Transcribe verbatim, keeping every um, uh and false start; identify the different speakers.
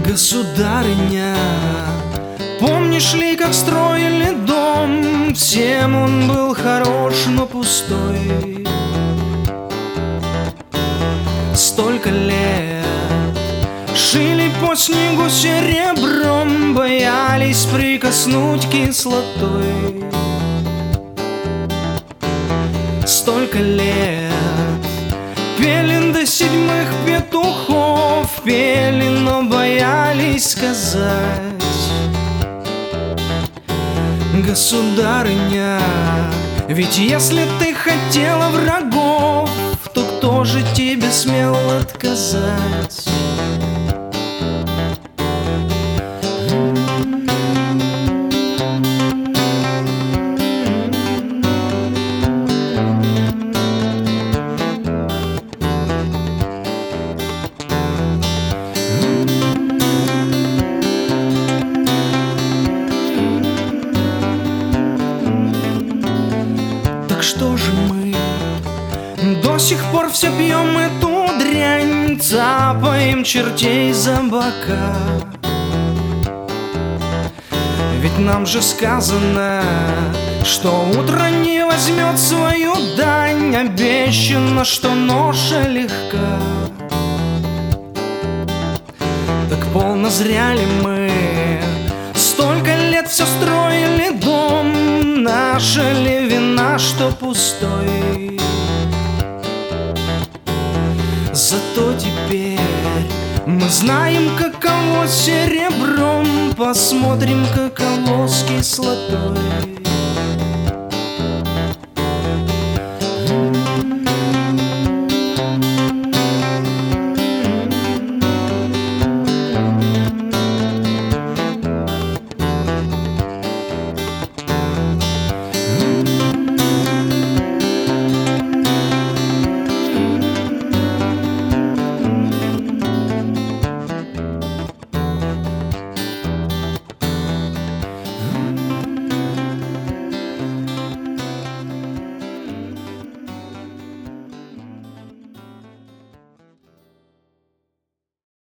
Speaker 1: Государыня, помнишь ли, как строили дом? Всем он был хорош, но пустой. Столько лет шили по снегу серебром, боялись прикоснуть кислотой. Столько лет пели до седьмых петухов, пели, но боялись сказать: государыня, ведь если ты хотела врагов, то кто же тебе смел отказать? Что же мы до сих пор все пьем эту дрянь, цапаем чертей за бока? Ведь нам же сказано, что утро не возьмет свою дань, обещано, что ноша легка. Так полно зря ли мы столько лет все строили дом? Наша ли вина, что пустой? Зато теперь мы знаем, каково серебром, посмотрим, каково с кислотой.